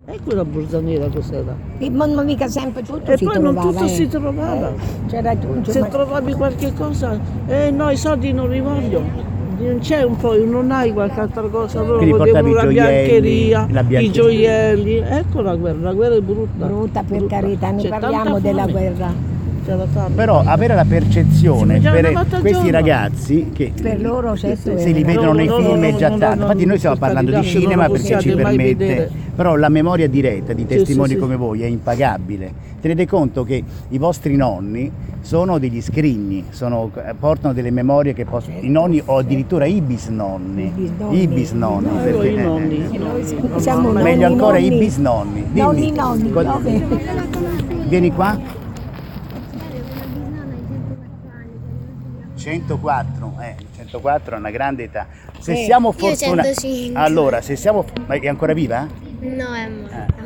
E quella borsa nera cos'era? Ma mica sempre tutto E si poi trovava. non tutto si trovava. C'era tutto. Se trovavi qualche cosa, no, i soldi non li voglio. Non c'è un po', non hai qualche altra cosa, loro Quindi portavi volevano la i gioielli, biancheria, la i biancheria. gioielli. Ecco la guerra è brutta. Brutta, per brutta. carità, ne C'è parliamo tanta della fame. guerra. C'è la fame. Però avere la percezione Si mangiava per una volta al questi giorno. ragazzi che Per loro, certo, se li era. vedono nei No, film no, è già no, tanto. no, Infatti noi stiamo per parlando di carità, se non cinema lo perché ci possiate mai permette, vedere. però la memoria diretta di testimoni sì. come voi è impagabile. Tenete conto che i vostri nonni sono degli scrigni, portano delle memorie che possono, i nonni o addirittura i bisnonni. I bisnonni. Io i nonni. Siamo Meglio ancora i nonni. bisnonni. Nonni, Dimmi. nonni, dove? Vieni qua. 104, 104 è una grande età. Se siamo fortunati. 105. Allora, se siamo. Ma è ancora viva? No, è morta.